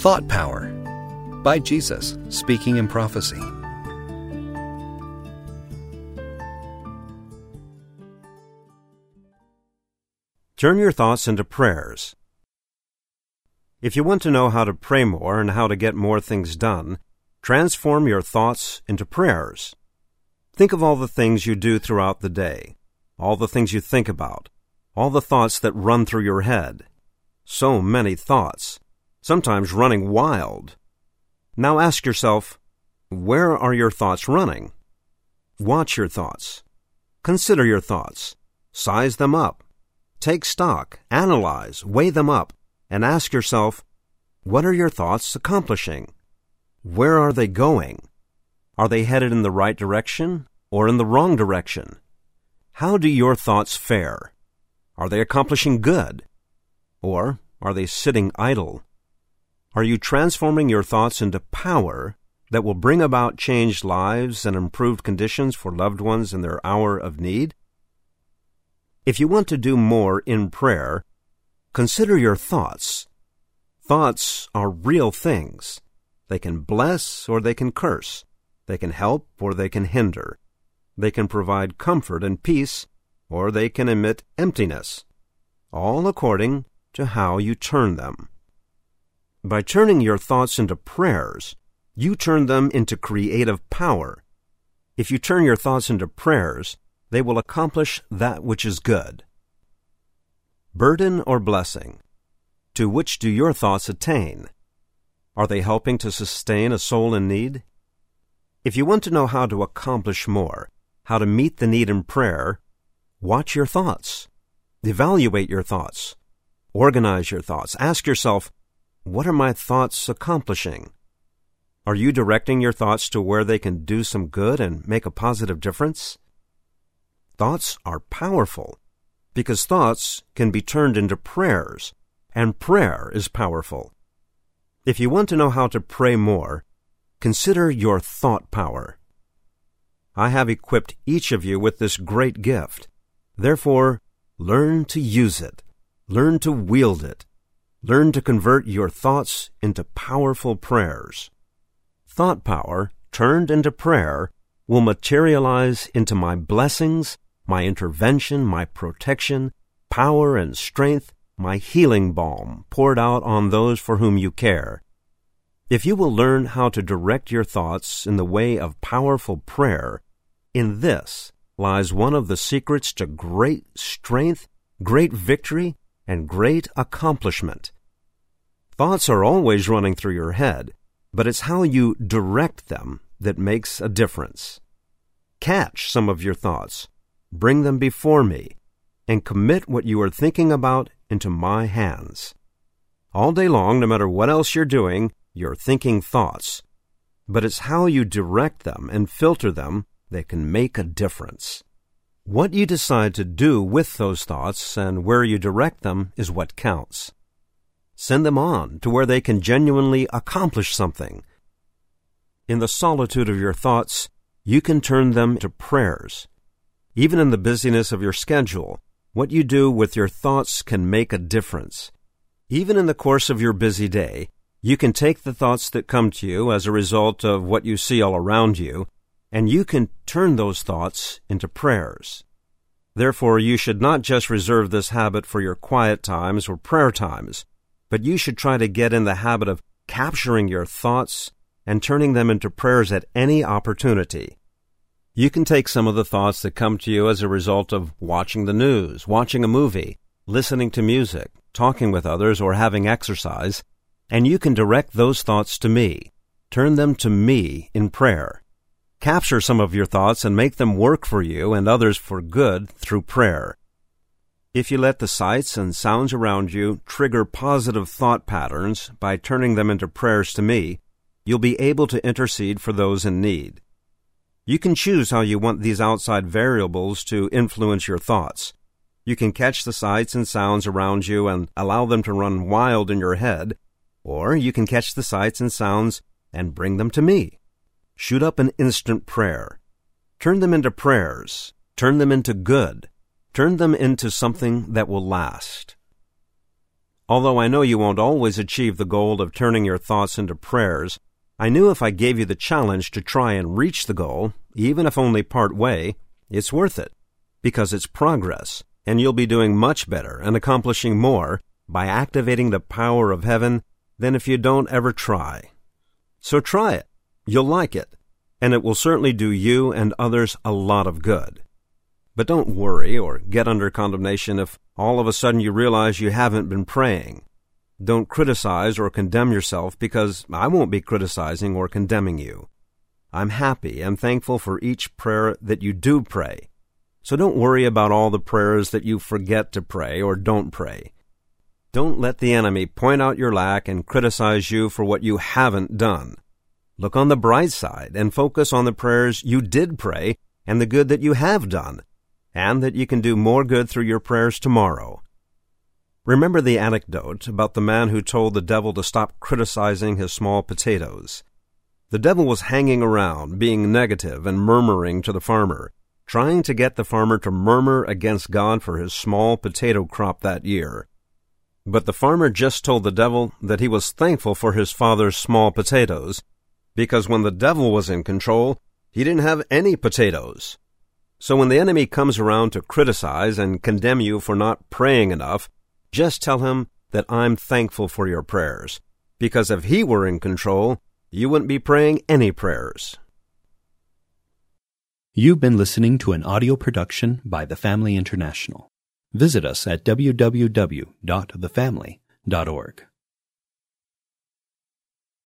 Thought Power by Jesus, Speaking in Prophecy. Turn your thoughts into prayers. If you want to know how to pray more and how to get more things done, transform your thoughts into prayers. Think of all the things you do throughout the day, all the things you think about, all the thoughts that run through your head. So many thoughts, sometimes running wild. Now ask yourself, where are your thoughts running? Watch your thoughts. Consider your thoughts. Size them up. Take stock, analyze, weigh them up, and ask yourself, what are your thoughts accomplishing? Where are they going? Are they headed in the right direction or in the wrong direction? How do your thoughts fare? Are they accomplishing good? Or are they sitting idle? Are you transforming your thoughts into power that will bring about changed lives and improved conditions for loved ones in their hour of need? If you want to do more in prayer, consider your thoughts. Thoughts are real things. They can bless or they can curse. They can help or they can hinder. They can provide comfort and peace, or they can emit emptiness, all according to how you turn them. By turning your thoughts into prayers, you turn them into creative power. If you turn your thoughts into prayers, they will accomplish that which is good. Burden or blessing? To which do your thoughts attain? Are they helping to sustain a soul in need? If you want to know how to accomplish more, how to meet the need in prayer, watch your thoughts. Evaluate your thoughts. Organize your thoughts. Ask yourself, what are my thoughts accomplishing? Are you directing your thoughts to where they can do some good and make a positive difference? Thoughts are powerful because thoughts can be turned into prayers, and prayer is powerful. If you want to know how to pray more, consider your thought power. I have equipped each of you with this great gift. Therefore, learn to use it. Learn to wield it. Learn to convert your thoughts into powerful prayers. Thought power, turned into prayer, will materialize into my blessings, my intervention, my protection, power and strength, my healing balm poured out on those for whom you care. If you will learn how to direct your thoughts in the way of powerful prayer, in this lies one of the secrets to great strength, great victory, and great accomplishment. Thoughts are always running through your head, but it's how you direct them that makes a difference. Catch some of your thoughts, bring them before me, and commit what you are thinking about into my hands. All day long, no matter what else you're doing, you're thinking thoughts, but it's how you direct them and filter them that can make a difference. What you decide to do with those thoughts and where you direct them is what counts. Send them on to where they can genuinely accomplish something. In the solitude of your thoughts, you can turn them to prayers. Even in the busyness of your schedule, what you do with your thoughts can make a difference. Even in the course of your busy day, you can take the thoughts that come to you as a result of what you see all around you, and you can turn those thoughts into prayers. Therefore, you should not just reserve this habit for your quiet times or prayer times, but you should try to get in the habit of capturing your thoughts and turning them into prayers at any opportunity. You can take some of the thoughts that come to you as a result of watching the news, watching a movie, listening to music, talking with others, or having exercise, and you can direct those thoughts to me. Turn them to me in prayer. Capture some of your thoughts and make them work for you and others for good through prayer. If you let the sights and sounds around you trigger positive thought patterns by turning them into prayers to me, you'll be able to intercede for those in need. You can choose how you want these outside variables to influence your thoughts. You can catch the sights and sounds around you and allow them to run wild in your head, or you can catch the sights and sounds and bring them to me. Shoot up an instant prayer. Turn them into prayers. Turn them into good. Turn them into something that will last. Although I know you won't always achieve the goal of turning your thoughts into prayers, I knew if I gave you the challenge to try and reach the goal, even if only part way, it's worth it, because it's progress, and you'll be doing much better and accomplishing more by activating the power of heaven than if you don't ever try. So try it. You'll like it, and it will certainly do you and others a lot of good. But don't worry or get under condemnation if all of a sudden you realize you haven't been praying. Don't criticize or condemn yourself, because I won't be criticizing or condemning you. I'm happy and thankful for each prayer that you do pray. So don't worry about all the prayers that you forget to pray or don't pray. Don't let the enemy point out your lack and criticize you for what you haven't done. Look on the bright side and focus on the prayers you did pray and the good that you have done, and that you can do more good through your prayers tomorrow. Remember the anecdote about the man who told the devil to stop criticizing his small potatoes. The devil was hanging around, being negative and murmuring to the farmer, trying to get the farmer to murmur against God for his small potato crop that year. But the farmer just told the devil that he was thankful for his father's small potatoes, because when the devil was in control, he didn't have any potatoes. So when the enemy comes around to criticize and condemn you for not praying enough, just tell him that I'm thankful for your prayers, because if he were in control, you wouldn't be praying any prayers. You've been listening to an audio production by The Family International. Visit us at www.thefamily.org.